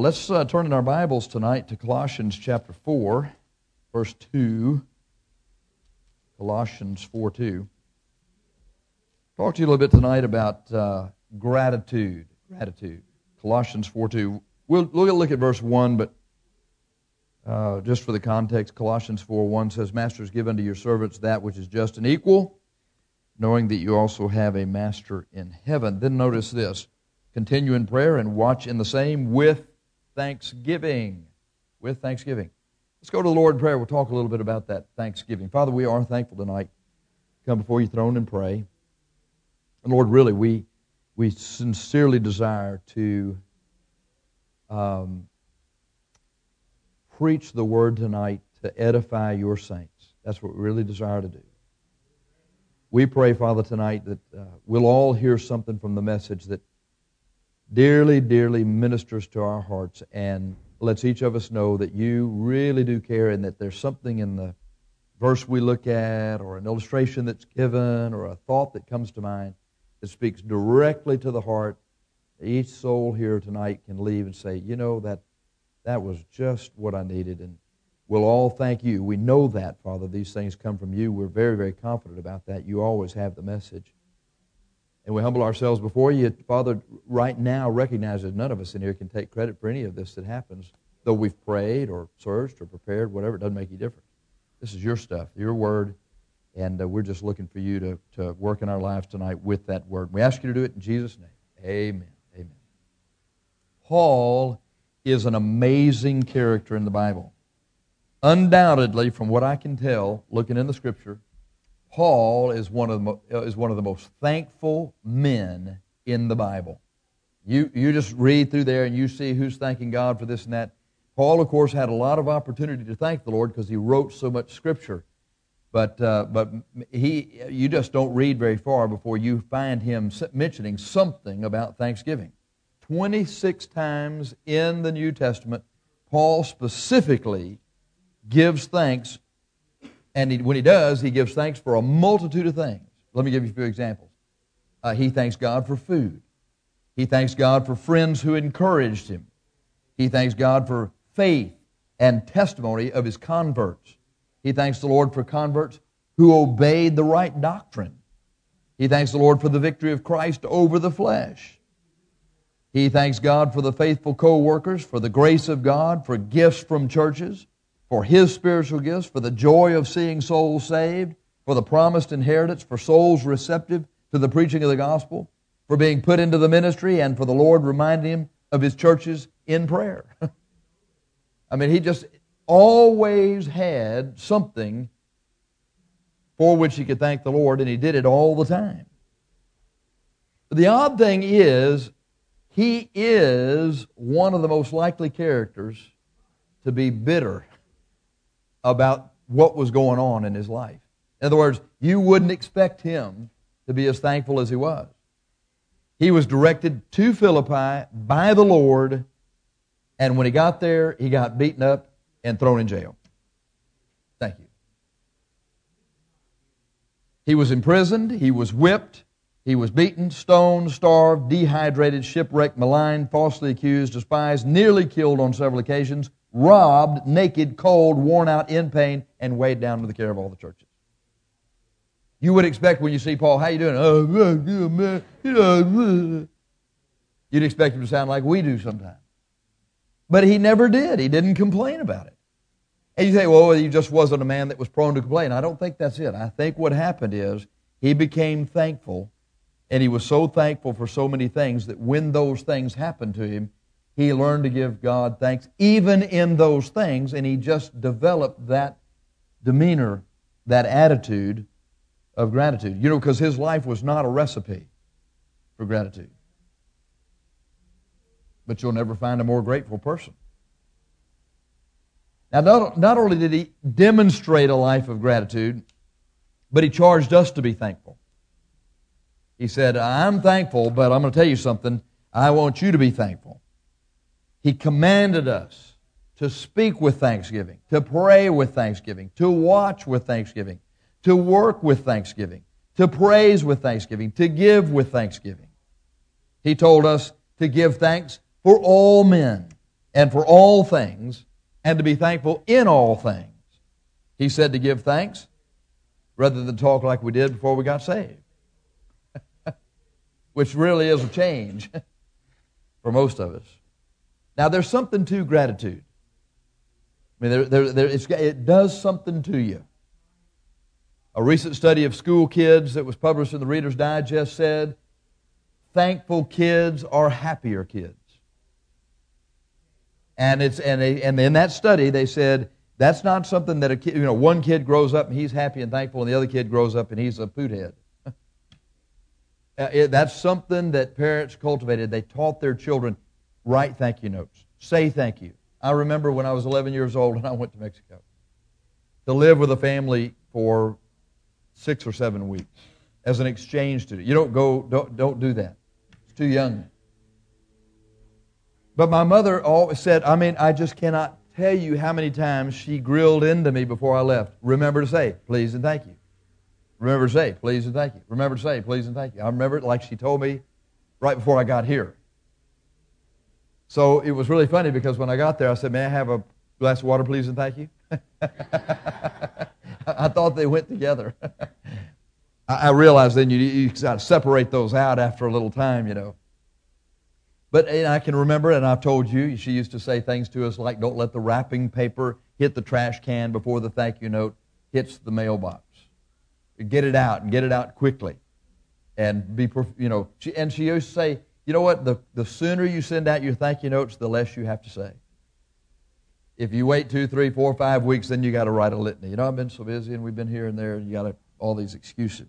Let's turn in our Bibles tonight to Colossians chapter 4, verse 2. Colossians 4:2. Talk to you a little bit tonight about gratitude. Colossians 4:2. We'll look at verse 1, but just for the context, Colossians 4:1 says, Masters, give unto your servants that which is just and equal, knowing that you also have a master in heaven. Then notice this. Continue in prayer and watch in the same with thanksgiving. With thanksgiving. Let's go to the Lord in prayer. We'll talk a little bit about that thanksgiving. Father, we are thankful tonight. Come before your throne and pray. And Lord, really, we sincerely desire to preach the word tonight to edify your saints. That's what we really desire to do. We pray, Father, tonight that we'll all hear something from the message that dearly, dearly ministers to our hearts and lets each of us know that you really do care and that there's something in the verse we look at or an illustration that's given or a thought that comes to mind that speaks directly to the heart. Each soul here tonight can leave and say, you know, that was just what I needed, and we'll all thank you. We know that, Father, these things come from you. We're very, very confident about that. You always have the message. And we humble ourselves before you, Father, right now recognize that none of us in here can take credit for any of this that happens, though we've prayed or searched or prepared, whatever, it doesn't make any difference. This is your stuff, your word, and we're just looking for you to work in our lives tonight with that word. We ask you to do it in Jesus' name. Amen. Amen. Paul is an amazing character in the Bible. Undoubtedly, from what I can tell, looking in the Scripture, Paul is one of the most thankful men in the Bible. You just read through there and you see who's thanking God for this and that. Paul, of course, had a lot of opportunity to thank the Lord because he wrote so much Scripture. But you just don't read very far before you find him mentioning something about thanksgiving. 26 times in the New Testament, Paul specifically gives thanks. And when he does, he gives thanks for a multitude of things. Let me give you a few examples. He thanks God for food. He thanks God for friends who encouraged him. He thanks God for faith and testimony of his converts. He thanks the Lord for converts who obeyed the right doctrine. He thanks the Lord for the victory of Christ over the flesh. He thanks God for the faithful co-workers, for the grace of God, for gifts from churches, for His spiritual gifts, for the joy of seeing souls saved, for the promised inheritance, for souls receptive to the preaching of the gospel, for being put into the ministry, and for the Lord reminding him of His churches in prayer. I mean, he just always had something for which he could thank the Lord, and he did it all the time. But the odd thing is, he is one of the most likely characters to be bitter about what was going on in his life. In other words, you wouldn't expect him to be as thankful as he was. He was directed to Philippi by the Lord, and when he got there, he got beaten up and thrown in jail. Thank you. He was imprisoned, he was whipped, he was beaten, stoned, starved, dehydrated, shipwrecked, maligned, falsely accused, despised, nearly killed on several occasions, robbed, naked, cold, worn out, in pain, and weighed down with the care of all the churches. You would expect when you see Paul, how you doing? Oh, man. You'd expect him to sound like we do sometimes. But he never did. He didn't complain about it. And you say, well, he just wasn't a man that was prone to complain. I don't think that's it. I think what happened is he became thankful, and he was so thankful for so many things that when those things happened to him, he learned to give God thanks even in those things, and he just developed that demeanor, that attitude of gratitude. You know, because his life was not a recipe for gratitude. But you'll never find a more grateful person. Now, not only did he demonstrate a life of gratitude, but he charged us to be thankful. He said, I'm thankful, but I'm going to tell you something. I want you to be thankful. He commanded us to speak with thanksgiving, to pray with thanksgiving, to watch with thanksgiving, to work with thanksgiving, to praise with thanksgiving, to give with thanksgiving. He told us to give thanks for all men. and for all things, and to be thankful in all things. He said to give thanks rather than talk like we did before we got saved, which really is a change for most of us. Now, there's something to gratitude. I mean, it does something to you. A recent study of school kids that was published in the Reader's Digest said, thankful kids are happier kids. And in that study, they said, that's not something that a kid, one kid grows up and he's happy and thankful, and the other kid grows up and he's a poothead. That's something that parents cultivated. They taught their children, write thank you notes, say thank you. I remember when I was 11 years old and I went to Mexico to live with a family for 6 or 7 weeks as an exchange student. You don't do that. It's too young. But my mother always said, I just cannot tell you how many times she grilled into me before I left. Remember to say, please and thank you. Remember to say, please and thank you. Remember to say, please and thank you. I remember it like she told me right before I got here. So it was really funny because when I got there, I said, may I have a glass of water, please, and thank you? I thought they went together. I realized then you got to separate those out after a little time, But I can remember, and I've told you, she used to say things to us like, don't let the wrapping paper hit the trash can before the thank you note hits the mailbox. Get it out, and get it out quickly. And she used to say, you know what, the sooner you send out your thank you notes, the less you have to say. If you wait 2, 3, 4, 5 weeks, then you got to write a litany. I've been so busy, and we've been here and there, and you got all these excuses.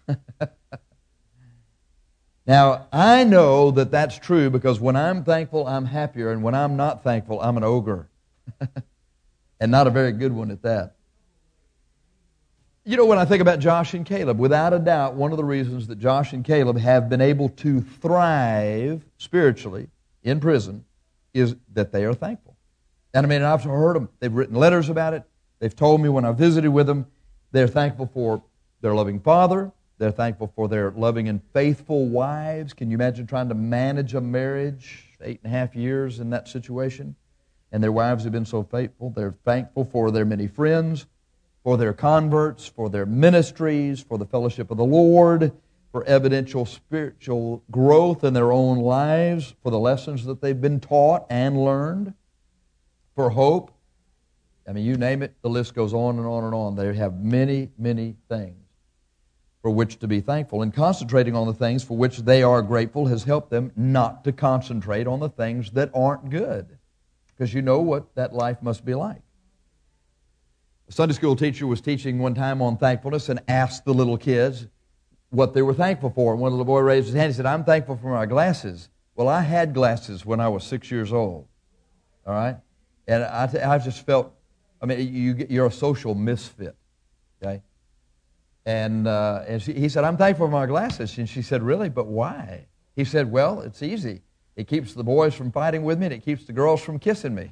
Now, I know that that's true because when I'm thankful, I'm happier, and when I'm not thankful, I'm an ogre. And not a very good one at that. When I think about Josh and Caleb, without a doubt, one of the reasons that Josh and Caleb have been able to thrive spiritually in prison is that they are thankful. And I've heard them. They've written letters about it. They've told me when I visited with them, they're thankful for their loving father. They're thankful for their loving and faithful wives. Can you imagine trying to manage a marriage 8.5 years in that situation? And their wives have been so faithful. They're thankful for their many friends, for their converts, for their ministries, for the fellowship of the Lord, for evidential spiritual growth in their own lives, for the lessons that they've been taught and learned, for hope. You name it, the list goes on and on and on. They have many, many things for which to be thankful. And concentrating on the things for which they are grateful has helped them not to concentrate on the things that aren't good. Because you know what that life must be like. A Sunday school teacher was teaching one time on thankfulness and asked the little kids what they were thankful for. And one little boy raised his hand and said, I'm thankful for my glasses. Well, I had glasses when I was 6 years old. All right? And I just felt, you're a social misfit. Okay? And he said, I'm thankful for my glasses. And she said, really? But why? He said, well, it's easy. It keeps the boys from fighting with me, and it keeps the girls from kissing me.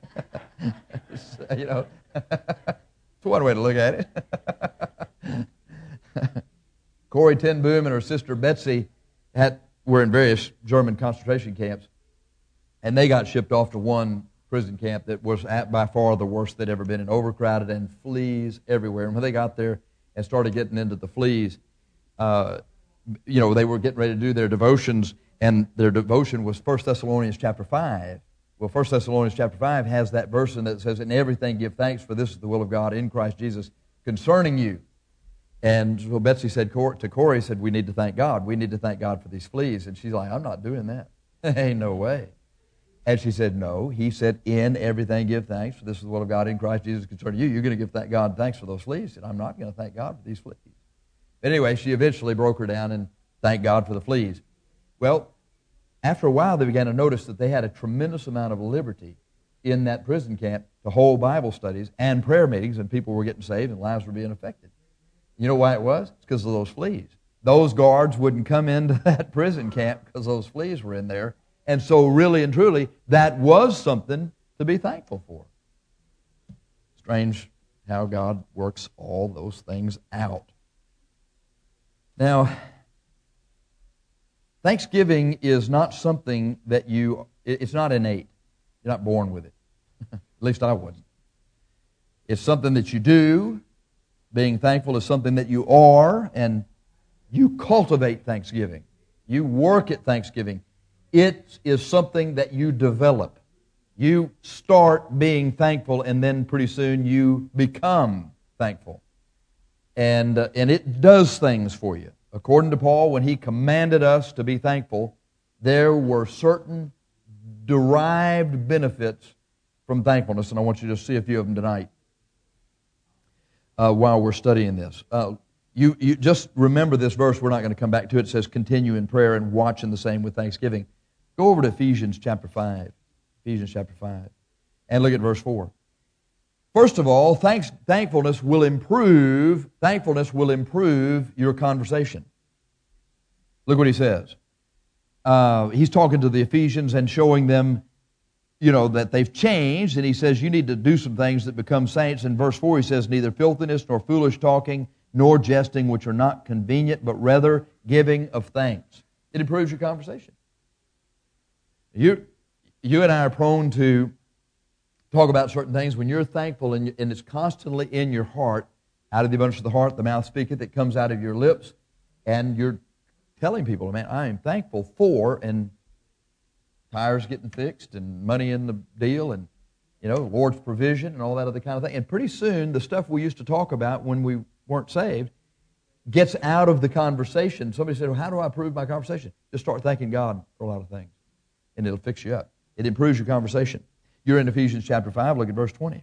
It's one way to look at it. Corrie ten Boom and her sister Betsy were in various German concentration camps, and they got shipped off to one prison camp that was by far the worst they'd ever been in, overcrowded and fleas everywhere. And when they got there and started getting into the fleas, they were getting ready to do their devotions, and their devotion was 1 Thessalonians chapter 5. Well, 1 Thessalonians chapter 5 has that verse in that says, in everything give thanks, for this is the will of God in Christ Jesus concerning you. And so Betsy said to Corey, said, we need to thank God. We need to thank God for these fleas. And she's like, I'm not doing that. Ain't no way. And she said, no. He said, in everything give thanks, for this is the will of God in Christ Jesus concerning you. You're going to give God thanks for those fleas. She said, I'm not going to thank God for these fleas. But anyway, she eventually broke her down and thanked God for the fleas. Well, after a while, they began to notice that they had a tremendous amount of liberty in that prison camp to hold Bible studies and prayer meetings, and people were getting saved and lives were being affected. You know why it was? It's because of those fleas. Those guards wouldn't come into that prison camp because those fleas were in there. And so really and truly, that was something to be thankful for. Strange how God works all those things out. Now, Thanksgiving is not something that it's not innate. You're not born with it. At least I wasn't. It's something that you do. Being thankful is something that you are, and you cultivate thanksgiving. You work at thanksgiving. It is something that you develop. You start being thankful, and then pretty soon you become thankful. And it does things for you. According to Paul, when he commanded us to be thankful, there were certain derived benefits from thankfulness, and I want you to see a few of them tonight while we're studying this. You just remember this verse. We're not going to come back to it. It says, continue in prayer and watching the same with thanksgiving. Go over to Ephesians chapter 5. Ephesians chapter 5. And look at verse 4. First of all, thankfulness will improve your conversation. Look what he says. He's talking to the Ephesians and showing them, that they've changed. And he says, you need to do some things that become saints. In verse 4, he says, neither filthiness nor foolish talking nor jesting, which are not convenient, but rather giving of thanks. It improves your conversation. You and I are prone to talk about certain things. When you're thankful and it's constantly in your heart, out of the abundance of the heart, the mouth speaketh, it comes out of your lips, and you're telling people, man, I am thankful for, and tires getting fixed, and money in the deal, and, Lord's provision, and all that other kind of thing. And pretty soon, the stuff we used to talk about when we weren't saved gets out of the conversation. Somebody said, well, how do I improve my conversation? Just start thanking God for a lot of things, and it'll fix you up. It improves your conversation. You're in Ephesians chapter 5. Look at verse 20.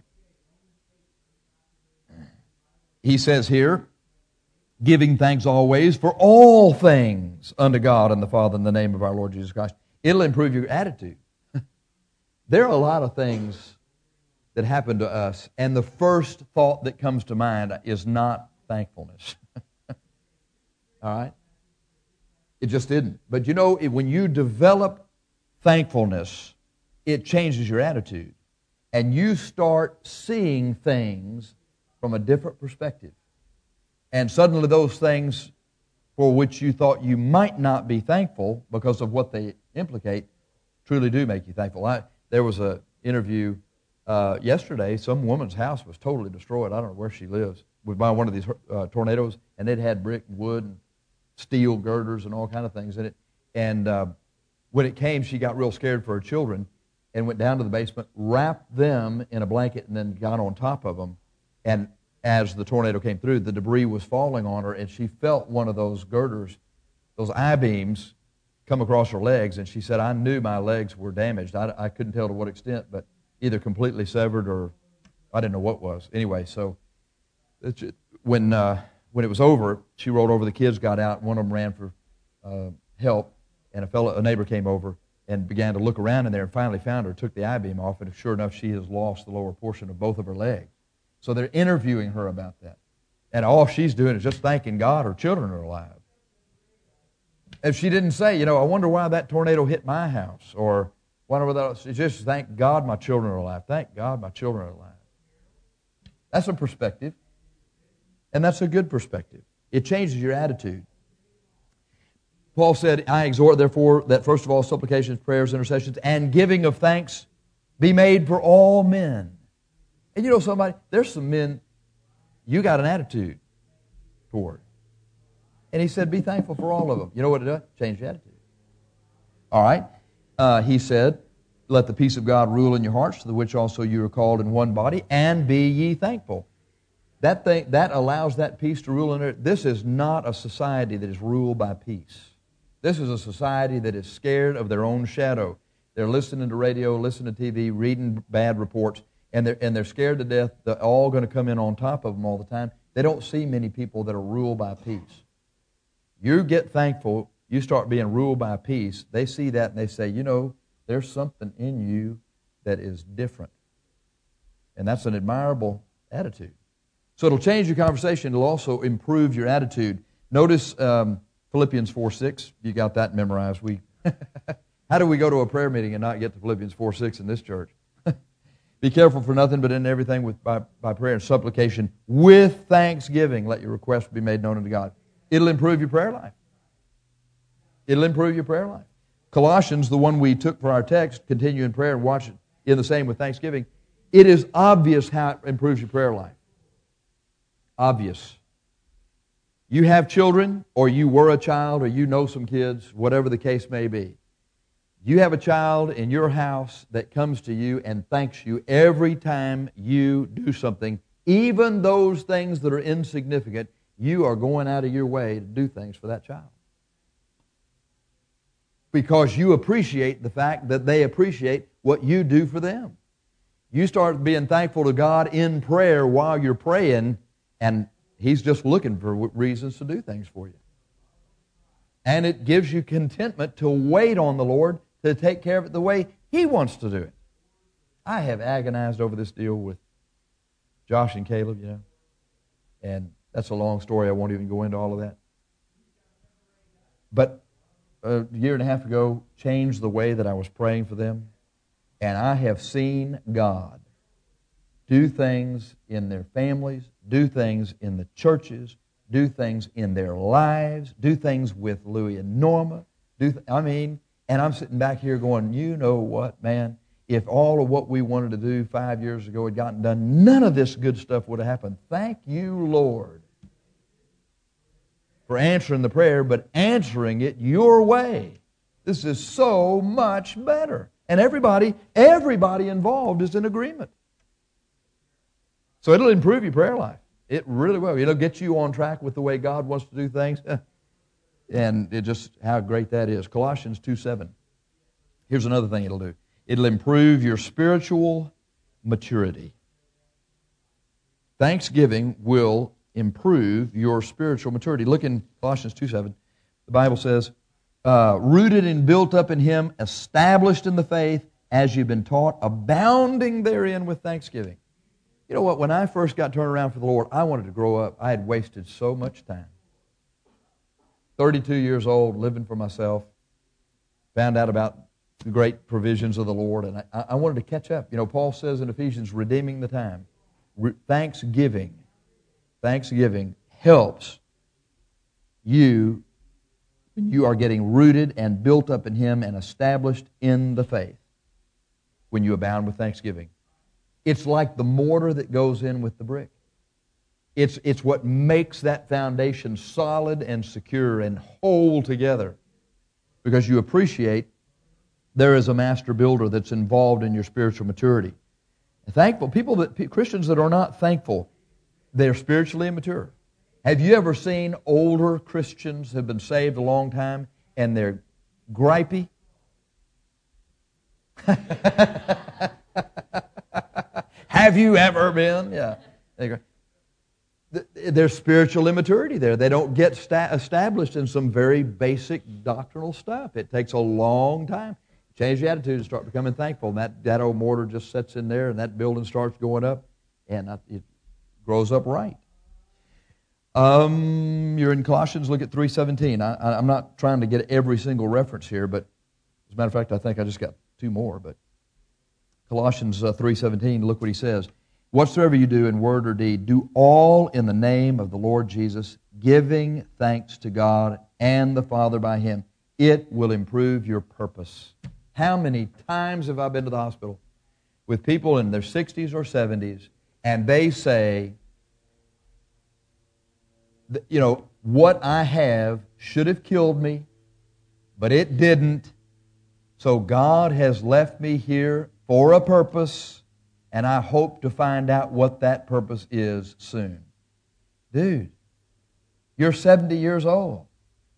He says here, giving thanks always for all things unto God and the Father in the name of our Lord Jesus Christ. It'll improve your attitude. There are a lot of things that happen to us, and the first thought that comes to mind is not thankfulness. All right? It just isn't. But when you develop thankfulness, it changes your attitude. And you start seeing things from a different perspective. And suddenly those things for which you thought you might not be thankful because of what they implicate truly do make you thankful. There was an interview yesterday. Some woman's house was totally destroyed. I don't know where she lives. By one of these tornadoes, and it had brick and wood and steel girders and all kind of things in it. And when it came, she got real scared for her children and went down to the basement, wrapped them in a blanket, and then got on top of them. And as the tornado came through, the debris was falling on her, and she felt one of those girders, those I-beams, come across her legs, and she said, I knew my legs were damaged. I couldn't tell to what extent, but either completely severed or I didn't know what was. Anyway, so when it was over, she rolled over, the kids got out, and one of them ran for help, and a neighbor came over and began to look around in there and finally found her, took the I-beam off, and sure enough, she has lost the lower portion of both of her legs. So they're interviewing her about that. And all she's doing is just thanking God her children are alive. If she didn't say, I wonder why that tornado hit my house, or whatever that, she just thank God my children are alive. Thank God my children are alive. That's a perspective. And that's a good perspective. It changes your attitude. Paul said, I exhort, therefore, that first of all, supplications, prayers, intercessions, and giving of thanks be made for all men. And somebody, there's some men you got an attitude toward. And he said, be thankful for all of them. You know what it does? Change your attitude. All right. He said, let the peace of God rule in your hearts, to the which also you are called in one body, and be ye thankful. That allows that peace to rule in it. This is not a society that is ruled by peace. This is a society that is scared of their own shadow. They're listening to radio, listening to TV, reading bad reports, and they're scared to death. They're all going to come in on top of them all the time. They don't see many people that are ruled by peace. You get thankful, you start being ruled by peace. They see that and they say, there's something in you that is different. And that's an admirable attitude. So it'll change your conversation. It'll also improve your attitude. Notice Philippians 4:6. You got that memorized. How do we go to a prayer meeting and not get to Philippians 4:6 in this church? Be careful for nothing, but in everything by prayer and supplication with thanksgiving, let your requests be made known unto God. It'll improve your prayer life. It'll improve your prayer life. Colossians, the one we took for our text, continue in prayer and watch it. in the same with thanksgiving, it is obvious how it improves your prayer life. Obvious. You have children, or you were a child, or you know some kids, whatever the case may be. You have a child in your house that comes to you and thanks you every time you do something. Even those things that are insignificant, you are going out of your way to do things for that child. Because you appreciate the fact that they appreciate what you do for them. You start being thankful to God in prayer while you're praying, and He's just looking for reasons to do things for you. And it gives you contentment to wait on the Lord to take care of it the way He wants to do it. I have agonized over this deal with Josh and Caleb, and that's a long story. I won't even go into all of that. But a year and a half ago, changed the way that I was praying for them, and I have seen God do things in their families, do things in the churches, do things in their lives, do things with Louie and Norma. And I'm sitting back here going, you know what, man? If all of what we wanted to do 5 years ago had gotten done, none of this good stuff would have happened. Thank you, Lord, for answering the prayer, but answering it your way. This is so much better. And everybody involved is in agreement. So it'll improve your prayer life. It really will. It'll get you on track with the way God wants to do things. And it just, how great that is. Colossians 2:7. Here's another thing it'll do. It'll improve your spiritual maturity. Thanksgiving will improve your spiritual maturity. Look in Colossians 2:7. The Bible says, rooted and built up in Him, established in the faith, as you've been taught, abounding therein with thanksgiving. You know what? When I first got turned around for the Lord, I wanted to grow up. I had wasted so much time. 32 years old, living for myself. Found out about the great provisions of the Lord, and I wanted to catch up. Paul says in Ephesians, redeeming the time. Thanksgiving helps you when you are getting rooted and built up in Him and established in the faith. When you abound with thanksgiving. It's like the mortar that goes in with the brick. It's what makes that foundation solid and secure and hold together. Because you appreciate there is a master builder that's involved in your spiritual maturity. Christians that are not thankful, they're spiritually immature. Have you ever seen older Christians who have been saved a long time and they're gripey? Have you ever been? Yeah. There's spiritual immaturity there. They don't get established in some very basic doctrinal stuff. It takes a long time. Change your attitude and start becoming thankful. And that old mortar just sets in there and that building starts going up and it grows up right. You're in Colossians, look at 3:17. I'm not trying to get every single reference here, but as a matter of fact, I think I just got two more. But Colossians 3:17, look what he says. Whatsoever you do in word or deed, do all in the name of the Lord Jesus, giving thanks to God and the Father by Him. It will improve your purpose. How many times have I been to the hospital with people in their 60s or 70s, and they say, what I have should have killed me, but it didn't. So God has left me here for a purpose, and I hope to find out what that purpose is soon. Dude, you're 70 years old.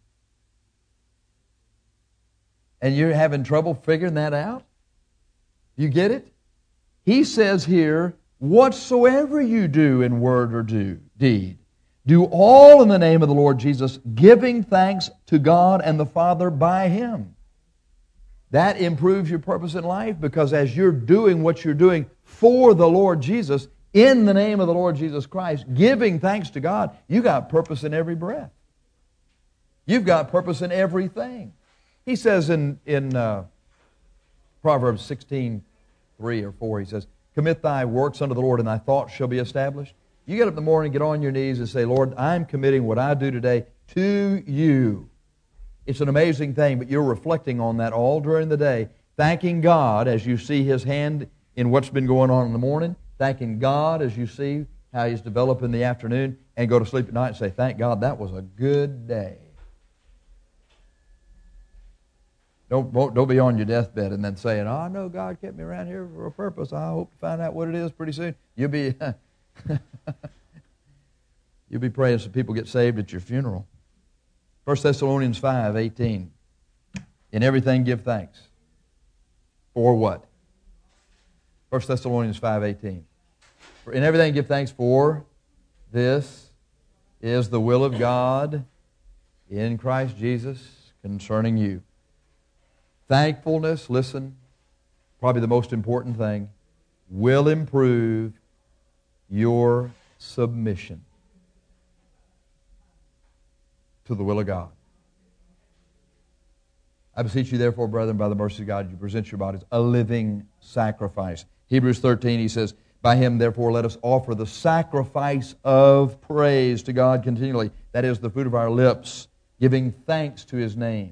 And you're having trouble figuring that out? You get it? He says here, whatsoever you do in word or deed, do all in the name of the Lord Jesus, giving thanks to God and the Father by Him. That improves your purpose in life, because as you're doing what you're doing for the Lord Jesus, in the name of the Lord Jesus Christ, giving thanks to God, you got purpose in every breath. You've got purpose in everything. He says in Proverbs 16:3 or 4, he says, commit thy works unto the Lord, and thy thoughts shall be established. You get up in the morning, get on your knees, and say, Lord, I'm committing what I do today to You. It's an amazing thing, but you're reflecting on that all during the day, thanking God as you see His hand in what's been going on in the morning, thanking God as you see how He's developed in the afternoon, and go to sleep at night and say, thank God, that was a good day. Don't be on your deathbed and then saying, I know God kept me around here for a purpose. I hope to find out what it is pretty soon. You'll be praying so people get saved at your funeral. 1 Thessalonians 5:18. In everything give thanks. For what? 1 Thessalonians 5:18. In everything give thanks, for this is the will of God in Christ Jesus concerning you. Thankfulness, listen, probably the most important thing, will improve your submission to the will of God. I beseech you, therefore, brethren, by the mercy of God, you present your bodies a living sacrifice. Hebrews 13, he says, by Him, therefore, let us offer the sacrifice of praise to God continually. That is the fruit of our lips, giving thanks to His name.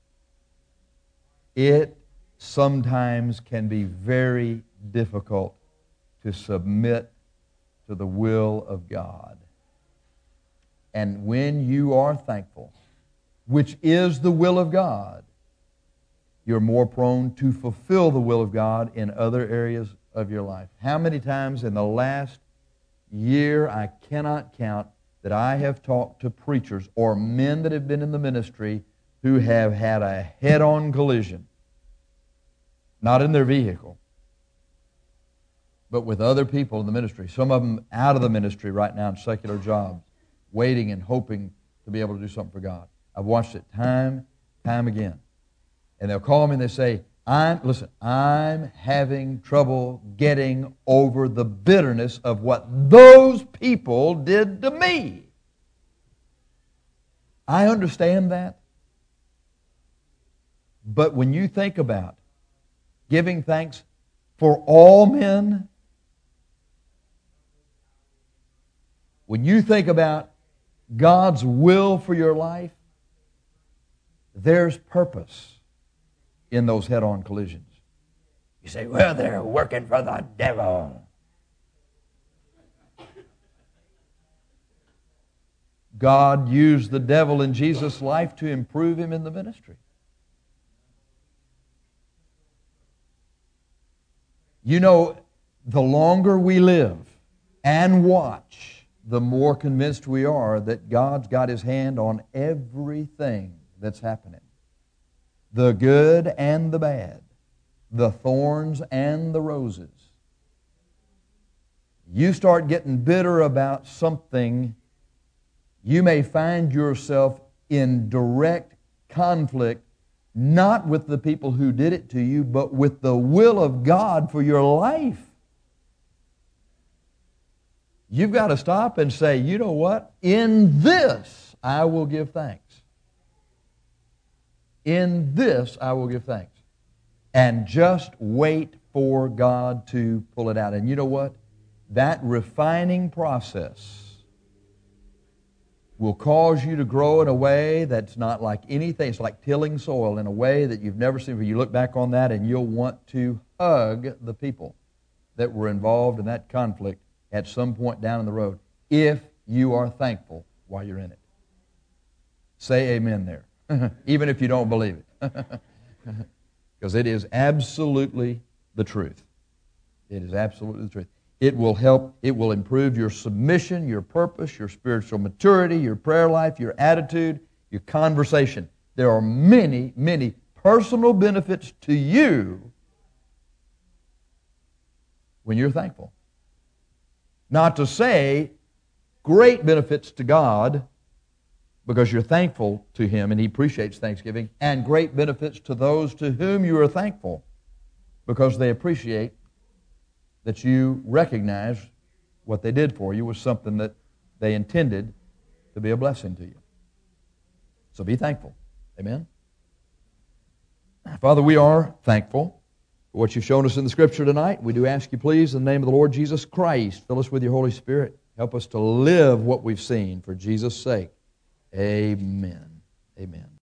It sometimes can be very difficult to submit to the will of God. And when you are thankful, which is the will of God, you're more prone to fulfill the will of God in other areas of your life. How many times in the last year, I cannot count, that I have talked to preachers or men that have been in the ministry who have had a head-on collision, not in their vehicle, but with other people in the ministry. Some of them out of the ministry right now in secular jobs, waiting and hoping to be able to do something for God. I've watched it time again. And they'll call me and they say, I'm having trouble getting over the bitterness of what those people did to me. I understand that. But when you think about giving thanks for all men, when you think about God's will for your life, there's purpose in those head-on collisions. You say, well, they're working for the devil. God used the devil in Jesus' life to improve him in the ministry. You know, the longer we live and watch, the more convinced we are that God's got His hand on everything that's happening. The good and the bad, the thorns and the roses. You start getting bitter about something, you may find yourself in direct conflict, not with the people who did it to you, but with the will of God for your life. You've got to stop and say, you know what? In this I will give thanks. In this I will give thanks. And just wait for God to pull it out. And you know what? That refining process will cause you to grow in a way that's not like anything. It's like tilling soil in a way that you've never seen before. You look back on that and you'll want to hug the people that were involved in that conflict at some point down in the road, if you are thankful while you're in it. Say amen there, even if you don't believe it. Because it is absolutely the truth. It is absolutely the truth. It will help, it will improve your submission, your purpose, your spiritual maturity, your prayer life, your attitude, your conversation. There are many, many personal benefits to you when you're thankful. Not to say great benefits to God because you're thankful to Him and He appreciates thanksgiving, and great benefits to those to whom you are thankful because they appreciate that you recognize what they did for you was something that they intended to be a blessing to you. So be thankful. Amen? Father, we are thankful for what you've shown us in the Scripture tonight. We do ask you, please, in the name of the Lord Jesus Christ, fill us with your Holy Spirit. Help us to live what we've seen for Jesus' sake. Amen. Amen.